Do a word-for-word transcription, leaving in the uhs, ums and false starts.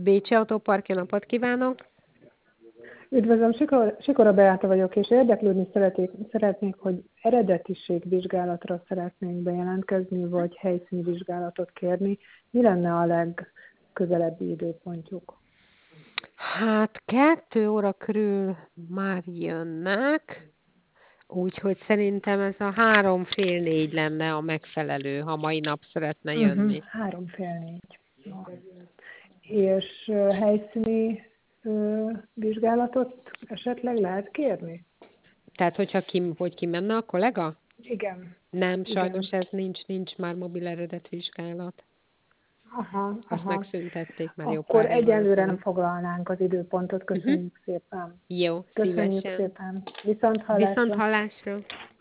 Bécsi Autópark, jó napot kívánok! Üdvözlöm, Sikora, Sikora Beáta vagyok, és érdeklődni szeretnék, szeretnék, hogy eredetiségvizsgálatra szeretnénk bejelentkezni, vagy helyszíni vizsgálatot kérni. Mi lenne a legközelebbi időpontjuk? Hát kettő óra körül már jönnek, úgyhogy szerintem ez a három fél négy lenne a megfelelő, ha mai nap szeretne Uh-huh. jönni. Három fél négy. No. És uh, helyszíni uh, vizsgálatot esetleg lehet kérni? Tehát, hogyha ki, hogy kimenne a kollega? Igen. Nem, sajnos Igen. ez nincs, nincs már mobil eredetvizsgálat. Aha, Azt aha. megszüntették már jó Akkor pár évvel egyelőre nem ezelőtt. foglalnánk az időpontot. Uh-huh. Köszönjük szépen. Jó, Köszönjük szívesen. szépen. Viszont Viszont hallásra. hallásra.